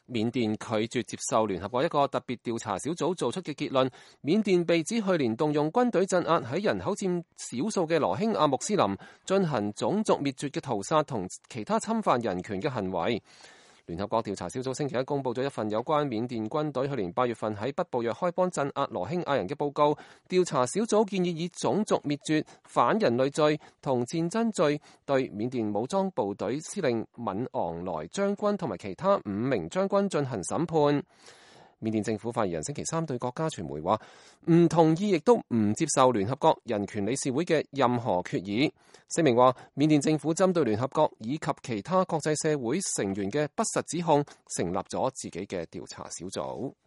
緬甸拒絕接受聯合國一個特別調查小組做出嘅結論，緬甸被指去年動用軍隊鎮壓喺人口佔少數嘅羅興亞穆斯林，進行種族滅絕嘅屠殺同其他侵犯人權嘅行為。聯合國調查小組星期一公佈咗一份有關緬甸軍隊去年8月份喺北部若開邦鎮壓羅興亞人嘅報告。調查小組建議以種族滅絕、反人類罪同戰爭罪對緬甸武裝部隊司令敏昂萊將軍同埋其他5名將軍進行審判。緬甸政府發言人星期三對國家傳媒話，唔同意亦都唔接受聯合國人權理事會嘅任何決議。聲明話，緬甸政府針對聯合國以及其他國際社會成員嘅不實指控，成立咗自己嘅調查小組。